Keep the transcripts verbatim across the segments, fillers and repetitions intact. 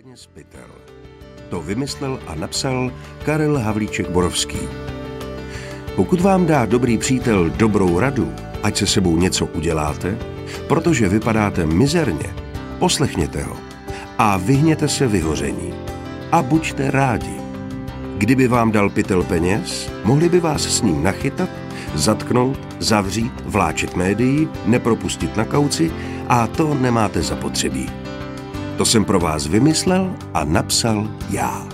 peněz pytel. To vymyslel a napsal Karel Havlíček Borovský. Pokud vám dá dobrý přítel dobrou radu, ať se sebou něco uděláte, protože vypadáte mizerně, poslechněte ho a vyhněte se vyhoření. A buďte rádi. Kdyby vám dal pytel peněz, mohli by vás s ním nachytat, zatknout, zavřít, vláčet médií, nepropustit na kauci a to nemáte zapotřebí. To jsem pro vás vymyslel a napsal já.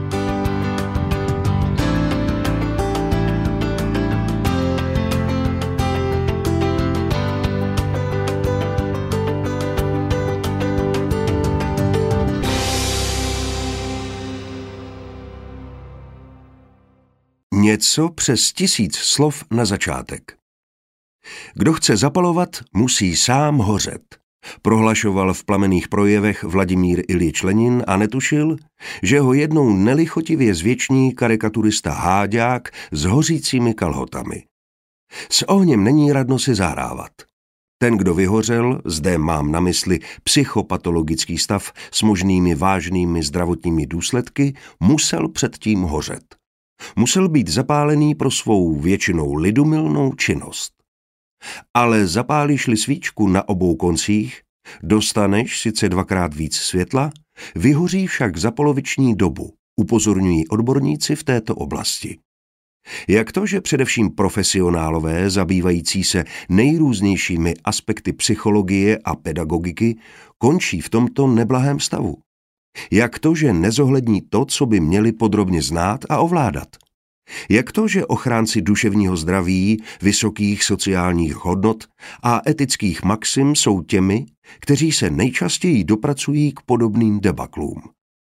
Něco přes tisíc slov na začátek. Kdo chce zapalovat, musí sám hořet, prohlašoval v plamenných projevech Vladimír Iljič Lenin a netušil, že ho jednou nelichotivě zvěční karikaturista Háďák s hořícími kalhotami. S ohněm není radno si zahrávat. Ten, kdo vyhořel, zde mám na mysli psychopatologický stav s možnými vážnými zdravotními důsledky, musel předtím hořet. Musel být zapálený pro svou většinou lidumilnou činnost. Ale zapálíš-li svíčku na obou koncích, dostaneš sice dvakrát víc světla, vyhoří však za poloviční dobu, upozorňují odborníci v této oblasti. Jak to, že především profesionálové zabývající se nejrůznějšími aspekty psychologie a pedagogiky končí v tomto neblahém stavu? Jak to, že nezohlední to, co by měli podrobně znát a ovládat? Jak to, že ochránci duševního zdraví, vysokých sociálních hodnot a etických maxim jsou těmi, kteří se nejčastěji dopracují k podobným debaklům?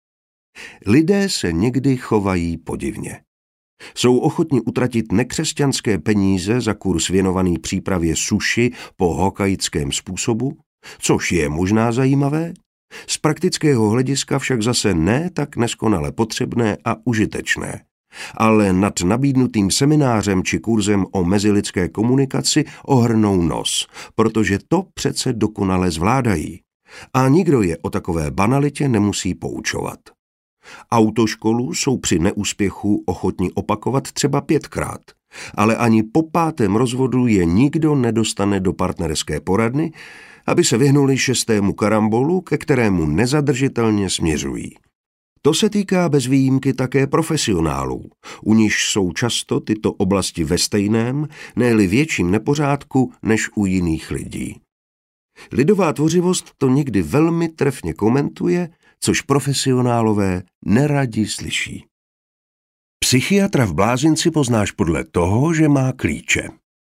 Lidé se někdy chovají podivně. Jsou ochotni utratit nekřesťanské peníze za kurz věnovaný přípravě sushi po hokaickém způsobu, což je možná zajímavé, z praktického hlediska však zase ne tak neskonale potřebné a užitečné. Ale nad nabídnutým seminářem či kurzem o mezilidské komunikaci ohrnou nos, protože to přece dokonale zvládají. A nikdo je o takové banalitě nemusí poučovat. Autoškolu jsou při neúspěchu ochotni opakovat třeba pětkrát, ale ani po pátém rozvodu je nikdo nedostane do partnerské poradny, aby se vyhnuli šestému karambolu, ke kterému nezadržitelně směřují. To se týká bez výjimky také profesionálů, u nichž jsou často tyto oblasti ve stejném, ne-li větším nepořádku než u jiných lidí. Lidová tvořivost to někdy velmi trefně komentuje, což profesionálové neradi slyší. Psychiatra v blázinci poznáš podle toho, že má klíče.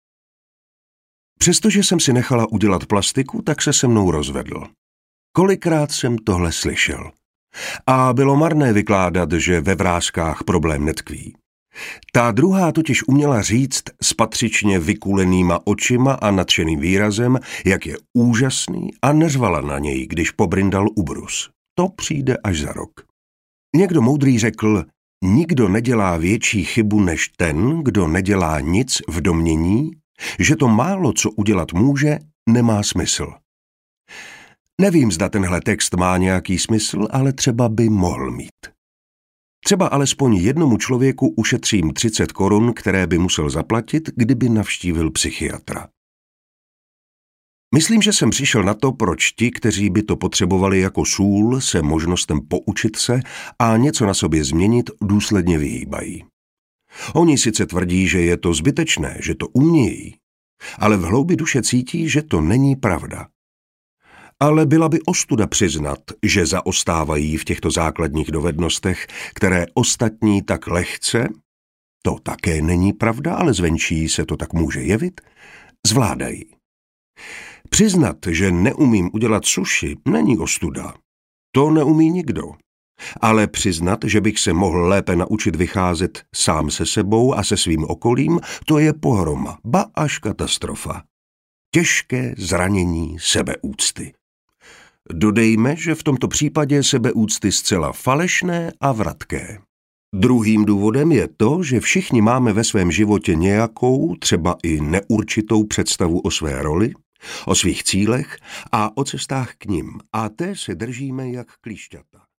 Přestože jsem si nechala udělat plastiku, tak se se mnou rozvedl. Kolikrát jsem tohle slyšel. A bylo marné vykládat, že ve vráskách problém netkví. Ta druhá totiž uměla říct s patřičně vykulenýma očima a nadšeným výrazem, jak je úžasný, a neřvala na něj, když pobrindal ubrus. To přijde až za rok. Někdo moudrý řekl, nikdo nedělá větší chybu než ten, kdo nedělá nic v domnění, že to málo, co udělat může, nemá smysl. Nevím, zda tenhle text má nějaký smysl, ale třeba by mohl mít. Třeba alespoň jednomu člověku ušetřím třicet korun, které by musel zaplatit, kdyby navštívil psychiatra. Myslím, že jsem přišel na to, proč ti, kteří by to potřebovali jako sůl, se možnostem poučit se a něco na sobě změnit, důsledně vyhýbají. Oni sice tvrdí, že je to zbytečné, že to umějí, ale v hloubi duše cítí, že to není pravda. Ale byla by ostuda přiznat, že zaostávají v těchto základních dovednostech, které ostatní tak lehce, to také není pravda, ale zvenčí se to tak může jevit, zvládají. Přiznat, že neumím udělat sushi, není ostuda. To neumí nikdo. Ale přiznat, že bych se mohl lépe naučit vycházet sám se sebou a se svým okolím, to je pohroma, ba až katastrofa. Těžké zranění sebeúcty. Dodejme, že v tomto případě sebeúcty zcela falešné a vratké. Druhým důvodem je to, že všichni máme ve svém životě nějakou, třeba i neurčitou představu o své roli, o svých cílech a o cestách k nim, a té se držíme jak klíšťata.